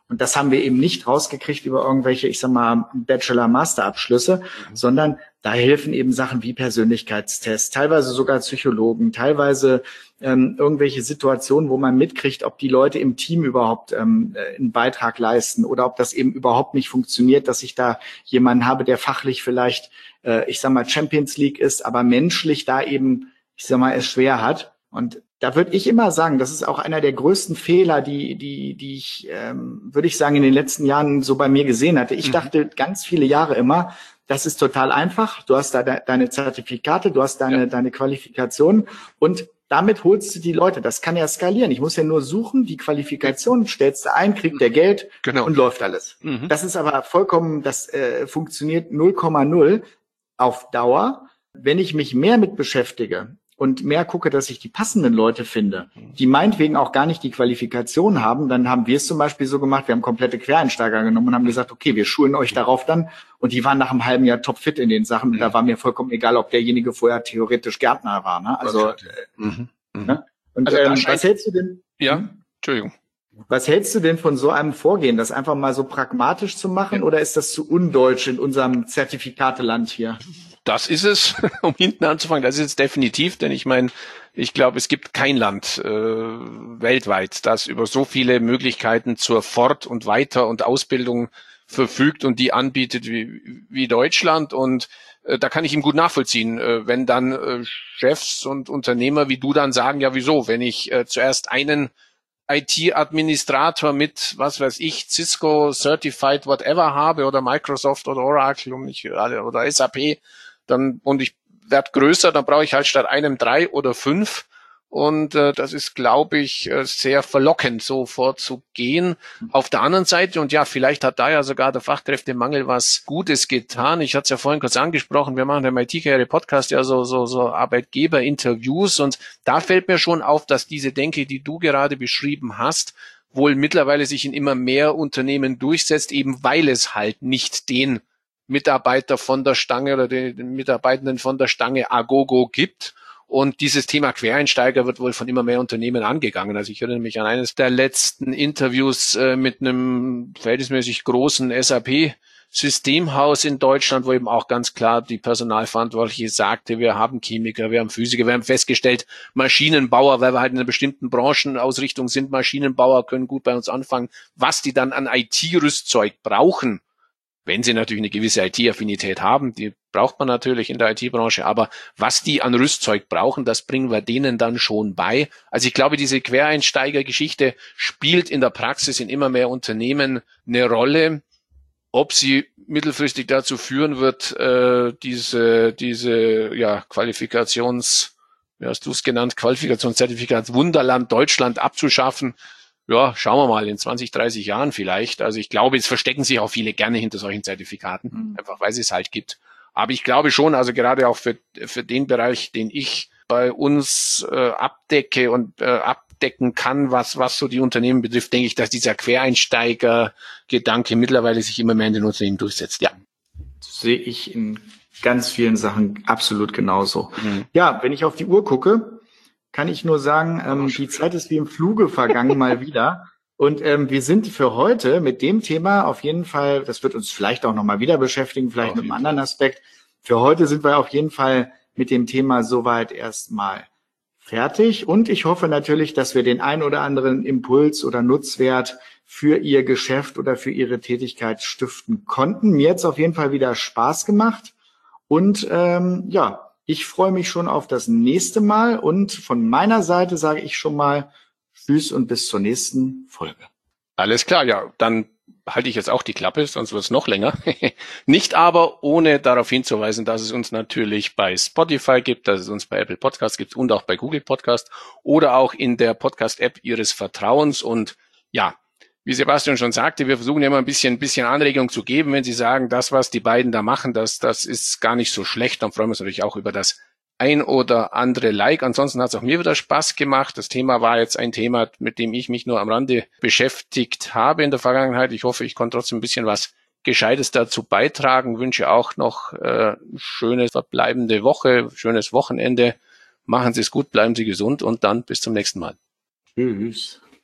Und das haben wir eben nicht rausgekriegt über irgendwelche, ich sag mal, Bachelor-Master-Abschlüsse, mhm. sondern da helfen eben Sachen wie Persönlichkeitstests, teilweise sogar Psychologen, teilweise ähm, irgendwelche Situationen, wo man mitkriegt, ob die Leute im Team überhaupt ähm, einen Beitrag leisten oder ob das eben überhaupt nicht funktioniert, dass ich da jemanden habe, der fachlich vielleicht, äh, ich sag mal, Champions League ist, aber menschlich da eben, ich sag mal, es schwer hat. Und da würde ich immer sagen, das ist auch einer der größten Fehler, die, die, die ich, ähm, würde ich sagen, in den letzten Jahren so bei mir gesehen hatte. Ich mhm. dachte ganz viele Jahre immer, das ist total einfach. Du hast da de- deine Zertifikate, du hast deine, ja. deine Qualifikationen und damit holst du die Leute. Das kann ja skalieren. Ich muss ja nur suchen, die Qualifikation stellst du ein, kriegt der Geld genau. und läuft alles. Mhm. Das ist aber vollkommen, das äh, funktioniert null Komma null auf Dauer. Wenn ich mich mehr mit beschäftige und mehr gucke, dass ich die passenden Leute finde, die meinetwegen auch gar nicht die Qualifikation haben, dann haben wir es zum Beispiel so gemacht, wir haben komplette Quereinsteiger genommen und haben gesagt, okay, wir schulen euch darauf dann. Und die waren nach einem halben Jahr topfit in den Sachen. Und da war mir vollkommen egal, ob derjenige vorher theoretisch Gärtner war. Ne? Also, mhm. Mhm. Ne? Und also ähm, was hältst du denn? Ja, Entschuldigung. Was hältst du denn von so einem Vorgehen, das einfach mal so pragmatisch zu machen? Ja. Oder ist das zu undeutsch in unserem Zertifikateland hier? Das ist es, um hinten anzufangen, das ist es definitiv, denn ich meine, ich glaube, es gibt kein Land äh, weltweit, das über so viele Möglichkeiten zur Fort- und Weiter- und Ausbildung verfügt und die anbietet wie, wie Deutschland. Und äh, da kann ich ihm gut nachvollziehen, äh, wenn dann äh, Chefs und Unternehmer wie du dann sagen, ja wieso, wenn ich äh, zuerst einen I T-Administrator mit, was weiß ich, Cisco Certified Whatever habe oder Microsoft oder Oracle um nicht, oder S A P, dann und ich werde größer, dann brauche ich halt statt einem drei oder fünf. Und äh, das ist, glaube ich, äh, sehr verlockend, so vorzugehen. Auf der anderen Seite, und ja, vielleicht hat da ja sogar der Fachkräftemangel was Gutes getan. Ich hatte es ja vorhin kurz angesprochen, wir machen im I T-Karriere-Podcast ja so, so, so Arbeitgeber-Interviews. Und da fällt mir schon auf, dass diese Denke, die du gerade beschrieben hast, wohl mittlerweile sich in immer mehr Unternehmen durchsetzt, eben weil es halt nicht den Mitarbeiter von der Stange oder den, den Mitarbeitenden von der Stange Agogo gibt. Und dieses Thema Quereinsteiger wird wohl von immer mehr Unternehmen angegangen. Also ich erinnere mich an eines der letzten Interviews äh, mit einem verhältnismäßig großen S A P-Systemhaus in Deutschland, wo eben auch ganz klar die Personalverantwortliche sagte, wir haben Chemiker, wir haben Physiker, wir haben festgestellt, Maschinenbauer, weil wir halt in einer bestimmten Branchenausrichtung sind, Maschinenbauer können gut bei uns anfangen, was die dann an I T-Rüstzeug brauchen. Wenn sie natürlich eine gewisse I T-Affinität haben, die braucht man natürlich in der I T-Branche, aber was die an Rüstzeug brauchen, das bringen wir denen dann schon bei. Also ich glaube, diese Quereinsteiger-Geschichte spielt in der Praxis in immer mehr Unternehmen eine Rolle. Ob sie mittelfristig dazu führen wird, äh, diese diese ja Qualifikations, wie hast du es genannt, Qualifikationszertifikat Wunderland Deutschland abzuschaffen, ja, schauen wir mal, in zwanzig, dreißig Jahren vielleicht. Also ich glaube, es verstecken sich auch viele gerne hinter solchen Zertifikaten, mhm. einfach weil es es halt gibt. Aber ich glaube schon, also gerade auch für für den Bereich, den ich bei uns äh, abdecke und äh, abdecken kann, was was so die Unternehmen betrifft, denke ich, dass dieser Quereinsteiger-Gedanke mittlerweile sich immer mehr in den Unternehmen durchsetzt. Ja, sehe ich in ganz vielen Sachen absolut genauso. Mhm. Ja, wenn ich auf die Uhr gucke, kann ich nur sagen, ähm, die Zeit ist wie im Fluge vergangen mal wieder. Und ähm, wir sind für heute mit dem Thema auf jeden Fall, das wird uns vielleicht auch nochmal wieder beschäftigen, vielleicht auf mit einem anderen Aspekt. Für heute sind wir auf jeden Fall mit dem Thema soweit erstmal fertig. Und ich hoffe natürlich, dass wir den ein oder anderen Impuls oder Nutzwert für Ihr Geschäft oder für Ihre Tätigkeit stiften konnten. Mir hat's auf jeden Fall wieder Spaß gemacht. Und ähm, ja, ich freue mich schon auf das nächste Mal und von meiner Seite sage ich schon mal Tschüss und bis zur nächsten Folge. Alles klar, ja, dann halte ich jetzt auch die Klappe, sonst wird es noch länger. Nicht aber ohne darauf hinzuweisen, dass es uns natürlich bei Spotify gibt, dass es uns bei Apple Podcasts gibt und auch bei Google Podcast oder auch in der Podcast-App Ihres Vertrauens. Und ja, wie Sebastian schon sagte, wir versuchen ja immer ein bisschen, ein bisschen Anregung zu geben. Wenn Sie sagen, das, was die beiden da machen, das, das ist gar nicht so schlecht, dann freuen wir uns natürlich auch über das ein oder andere Like. Ansonsten hat es auch mir wieder Spaß gemacht. Das Thema war jetzt ein Thema, mit dem ich mich nur am Rande beschäftigt habe in der Vergangenheit. Ich hoffe, ich konnte trotzdem ein bisschen was Gescheites dazu beitragen. Wünsche auch noch äh, eine schöne verbleibende Woche, schönes Wochenende. Machen Sie es gut, bleiben Sie gesund und dann bis zum nächsten Mal. Tschüss.